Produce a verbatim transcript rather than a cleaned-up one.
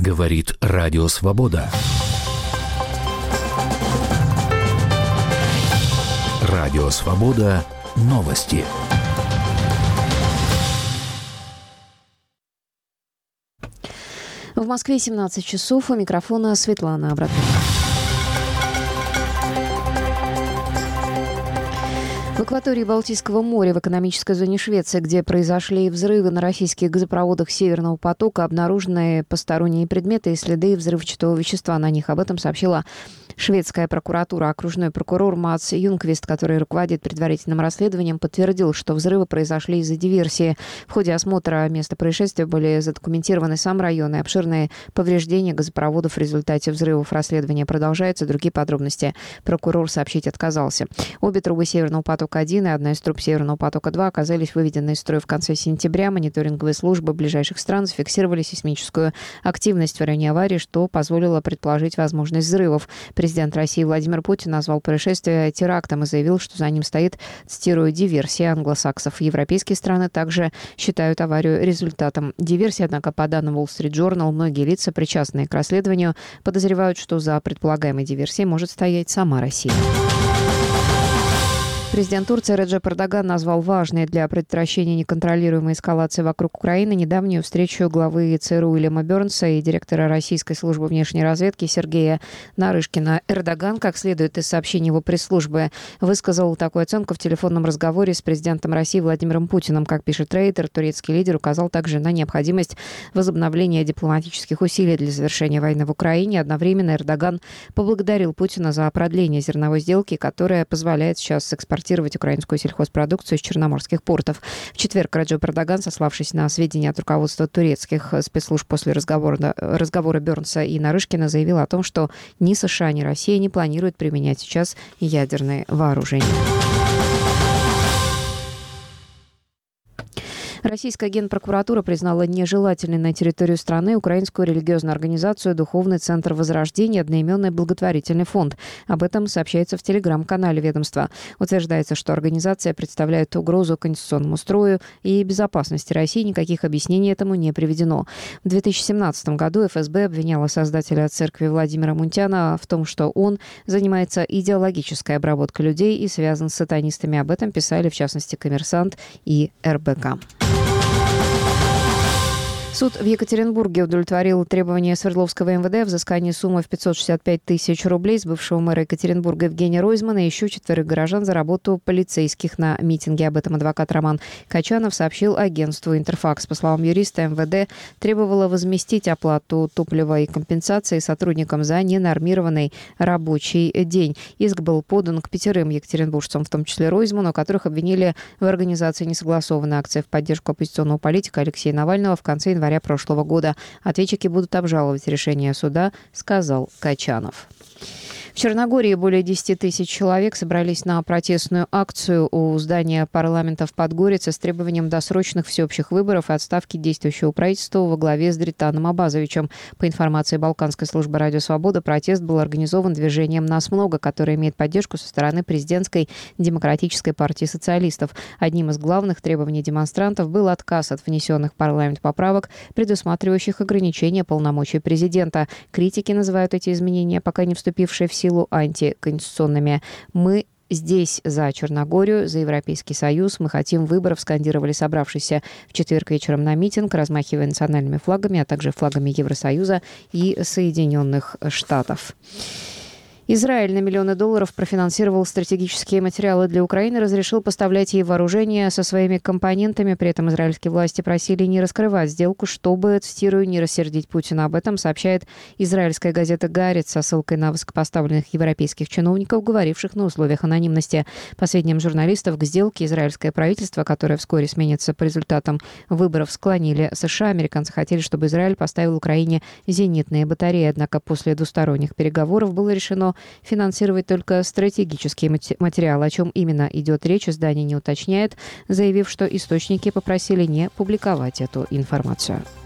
Говорит Радио Свобода. Радио Свобода. Новости. В Москве семнадцать часов. У микрофона Светлана Абратова. В акватории Балтийского моря в экономической зоне Швеции, где произошли взрывы на российских газопроводах Северного потока, обнаружены посторонние предметы и следы взрывчатого вещества на них. Об этом сообщила шведская прокуратура. Окружной прокурор Мац Юнквист, который руководит предварительным расследованием, подтвердил, что взрывы произошли из-за диверсии. В ходе осмотра места происшествия были задокументированы сам район и обширные повреждения газопроводов в результате взрывов. Расследование продолжается. Другие подробности прокурор сообщить отказался. Обе трубы Северного потока-один и одна из труб Северного потока-два оказались выведены из строя в конце сентября. Мониторинговые службы ближайших стран зафиксировали сейсмическую активность в районе аварии, что позволило предположить возможность взрывов. Президент России Владимир Путин назвал происшествие терактом и заявил, что за ним стоит, цитирую, диверсия англосаксов. Европейские страны также считают аварию результатом диверсии, однако по данным Wall Street Journal, многие лица, причастные к расследованию, подозревают, что за предполагаемой диверсией может стоять сама Россия. Президент Турции Реджеп Эрдоган назвал важной для предотвращения неконтролируемой эскалации вокруг Украины недавнюю встречу главы ЦРУ Уильяма Бернса и директора Российской службы внешней разведки Сергея Нарышкина. Эрдоган, как следует из сообщений его пресс-службы, высказал такую оценку в телефонном разговоре с президентом России Владимиром Путиным. Как пишет Рейтер, турецкий лидер указал также на необходимость возобновления дипломатических усилий для завершения войны в Украине. Одновременно Эрдоган поблагодарил Путина за продление зерновой сделки, которая позволяет сейчас экспортировать украинскую сельхозпродукцию из черноморских портов. В четверг Реджеп Эрдоган, сославшись на сведения от руководства турецких спецслужб после разговора, разговора Бернса и Нарышкина, заявил о том, что ни США, ни Россия не планируют применять сейчас ядерные вооружения. Российская генпрокуратура признала нежелательной на территорию страны украинскую религиозную организацию «Духовный центр Возрождения», одноименный благотворительный фонд. Об этом сообщается в телеграм-канале ведомства. Утверждается, что организация представляет угрозу конституционному строю и безопасности России. Никаких объяснений этому не приведено. В две тысячи семнадцатом году эф эс бэ обвиняла создателя церкви Владимира Мунтяна в том, что он занимается идеологической обработкой людей и связан с сатанистами. Об этом писали, в частности, «Коммерсант» и эр бэ ка. Суд в Екатеринбурге удовлетворил требования Свердловского эм вэ дэ о взыскании суммы в пятьсот шестьдесят пять тысяч рублей с бывшего мэра Екатеринбурга Евгения Ройзмана и еще четверых горожан за работу полицейских на митинге. Об этом адвокат Роман Качанов сообщил агентству «Интерфакс». По словам юриста, эм вэ дэ требовало возместить оплату топлива и компенсации сотрудникам за ненормированный рабочий день. Иск был подан к пятерым екатеринбуржцам, в том числе Ройзману, которых обвинили в организации несогласованной акции в поддержку оппозиционного политика Алексея Навального в конце января прошлого года. Ответчики будут обжаловать решение суда, сказал Качанов. В Черногории более десять тысяч человек собрались на протестную акцию у здания парламента в Подгорице с требованием досрочных всеобщих выборов и отставки действующего правительства во главе с Дританом Абазовичем. По информации Балканской службы «Радио Свобода», протест был организован движением «Нас много», которое имеет поддержку со стороны президентской демократической партии социалистов. Одним из главных требований демонстрантов был отказ от внесенных в парламент поправок, предусматривающих ограничения полномочий президента. Критики называют эти изменения, пока не вступившие в силу, антиконституционными. «Мы здесь за Черногорию, за Европейский Союз. Мы хотим выборов», скандировали собравшиеся в четверг вечером на митинг, размахивая национальными флагами, а также флагами Евросоюза и Соединенных Штатов. Израиль на миллионы долларов профинансировал стратегические материалы для Украины, разрешил поставлять ей вооружение со своими компонентами. При этом израильские власти просили не раскрывать сделку, чтобы, цитирую, не рассердить Путина. Об этом сообщает израильская газета «Гаарец» со ссылкой на высокопоставленных европейских чиновников, говоривших на условиях анонимности. По сведениям журналистов, к сделке израильское правительство, которое вскоре сменится по результатам выборов, склонили США. Американцы хотели, чтобы Израиль поставил Украине зенитные батареи. Однако после двусторонних переговоров было решено финансировать только стратегические материалы. О чем именно идет речь, издание не уточняет, заявив, что источники попросили не публиковать эту информацию.